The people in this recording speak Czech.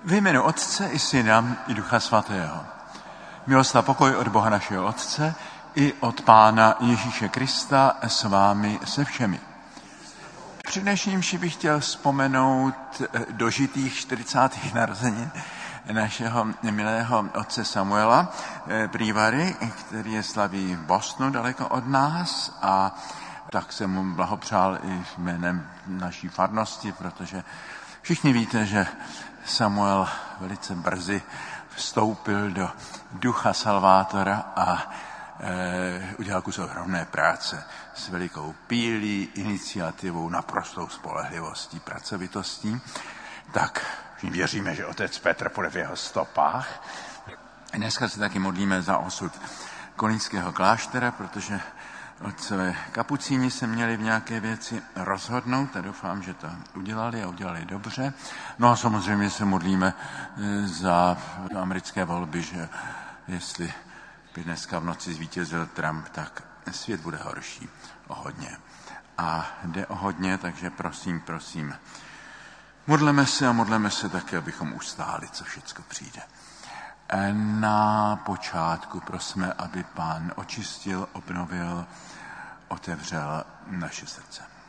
Ve jménu Otce i Syna i Ducha Svatého. Milost a pokoj od Boha našeho Otce i od Pána Ježíše Krista s vámi se všemi. Při dnešním bych chtěl vzpomenout dožitých 40. narozenin našeho milého otce Samuela Prývary, který je slaví v Bostonu, daleko od nás, a tak jsem mu blahopřál i jménem naší farnosti, protože všichni víte, že Samuel velice brzy vstoupil do ducha Salvátora a udělal kus ohromné práce s velikou pílí, iniciativou, naprostou spolehlivostí, pracovitostí. Tak věříme, že otec Petr půjde v jeho stopách. Dneska se taky modlíme za osud kolínského kláštera, protože otcové kapucíni se měli v nějaké věci rozhodnout a doufám, že to udělali a udělali dobře. No a samozřejmě se modlíme za americké volby, že jestli by dneska v noci zvítězil Trump, tak svět bude horší o hodně. A jde o hodně, takže prosím, modleme se také, abychom ustáli, co všecko přijde. Na počátku prosme, aby Pán očistil, obnovil, otevřel naše srdce.